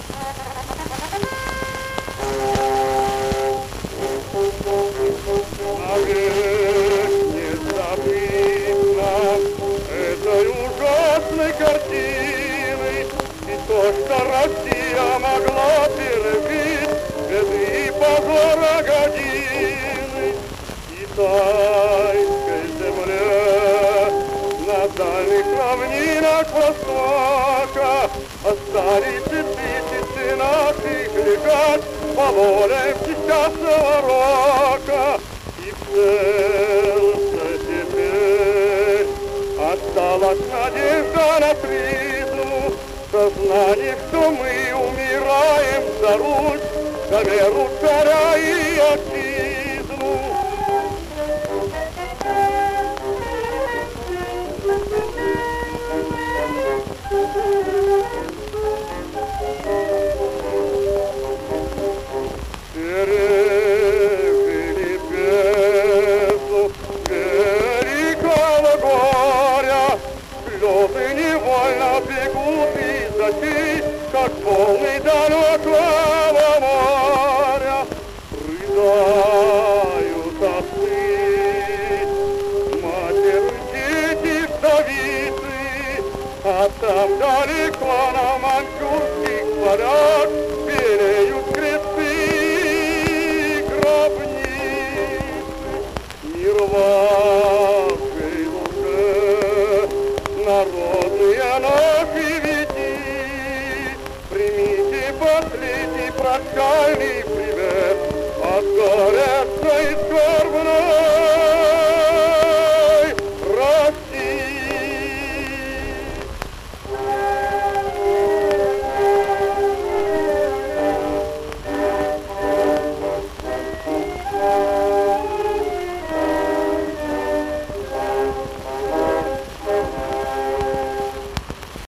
Навек не забыть нам этой ужасной картины, и то, что Россия могла пережить беды и позора годины. И тайской земле на дальних равнинах Востока остались тысячи наших легат по воле несчастного рока. И в сердце теперь осталась надежда на призу, сознание, что мы умираем за Русь, за веру царя и отчизну. Пережили бездну великого горя, слезы невольно бегут из очей, как полный далекого моря. Рыдают отцы, матери, дети, вдовицы, а там далеко на маньчжурских полях белеют кресты и гробницы. Мир вашей душе, народные наши веди, примите последний прощальный привет от горячей скорой.